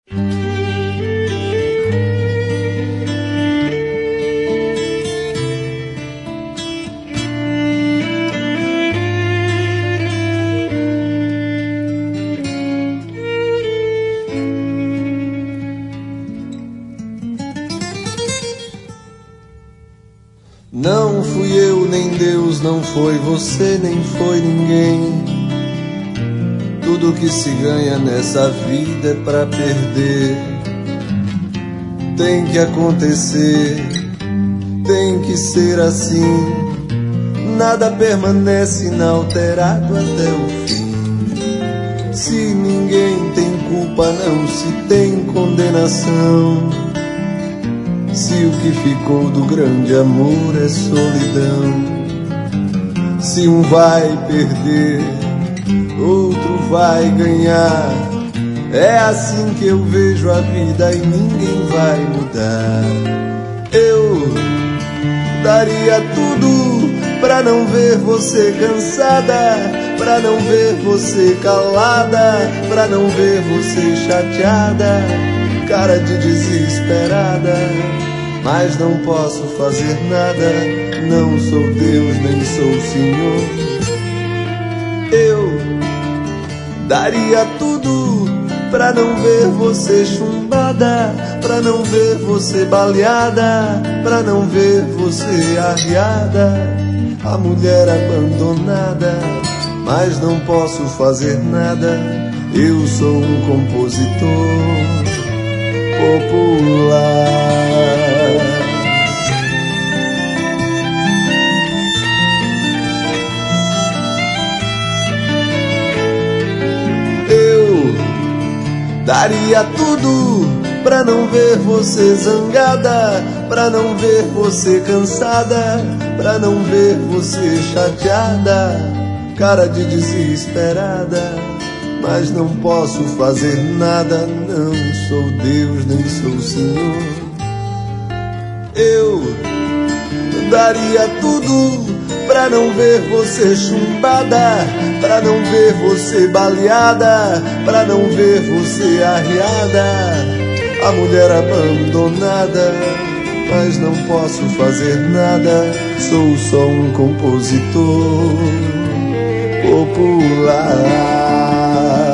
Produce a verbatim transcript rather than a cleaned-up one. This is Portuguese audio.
Não fui eu, nem Deus, não foi você, nem foi ninguém. Tudo que se ganha nessa vida é pra perder. Tem que acontecer, tem que ser assim. Nada permanece inalterado até o fim. Se ninguém tem culpa, não se tem condenação. Se o que ficou do grande amor é solidão. Se um vai perder, outro vai ganhar. É assim que eu vejo a vida e ninguém vai mudar. Eu daria tudo pra não ver você cansada, pra não ver você calada, pra não ver você chateada, cara de desesperada. Mas não posso fazer nada, não sou Deus, nem sou Senhor. Eu daria tudo pra não ver você chumbada, pra não ver você baleada, pra não ver você arriada, a mulher abandonada. Mas não posso fazer nada, eu sou um compositor popular. Daria tudo pra não ver você zangada, pra não ver você cansada, pra não ver você chateada, cara de desesperada. Mas não posso fazer nada, não sou Deus, nem sou Senhor. Eu daria tudo pra não ver você chumbada, pra não ver você baleada, pra não ver você arriada, a mulher abandonada. Mas não posso fazer nada, sou só um compositor popular.